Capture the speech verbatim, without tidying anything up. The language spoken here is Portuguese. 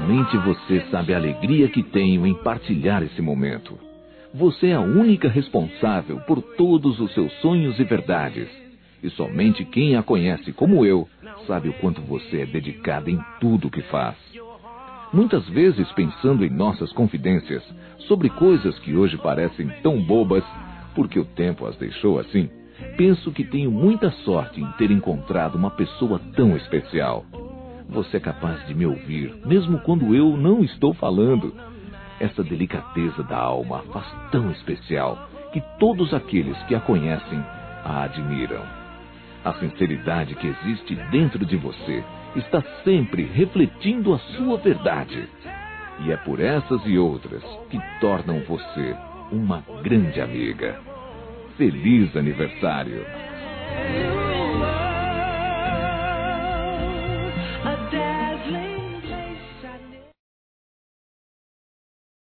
Somente você sabe a alegria que tenho em partilhar esse momento. Você é a única responsável por todos os seus sonhos e verdades. E somente quem a conhece como eu sabe o quanto você é dedicada em tudo o que faz. Muitas vezes, pensando em nossas confidências sobre coisas que hoje parecem tão bobas, porque o tempo as deixou assim, penso que tenho muita sorte em ter encontrado uma pessoa tão especial. Você é capaz de me ouvir, mesmo quando eu não estou falando. Essa delicadeza da alma a faz tão especial que todos aqueles que a conhecem a admiram. A sinceridade que existe dentro de você está sempre refletindo a sua verdade. E é por essas e outras que tornam você uma grande amiga. Feliz aniversário!